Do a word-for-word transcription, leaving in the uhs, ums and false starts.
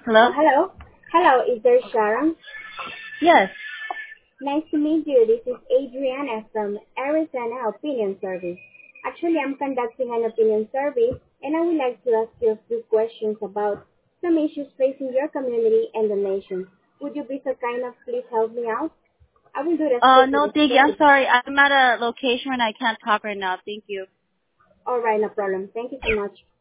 Hello? Oh, hello. Hello, is there Sharon? Yes. Nice to meet you. This is Adriana from Arizona Opinion Service. Actually, I'm conducting an opinion survey, and I would like to ask you a few questions about some issues facing your community and the nation. Would you be so kind of please help me out? I will do that Uh, quickly. no, thank you. I'm sorry. I'm at a location and I can't talk right now. Thank you. All right, no problem. Thank you so much.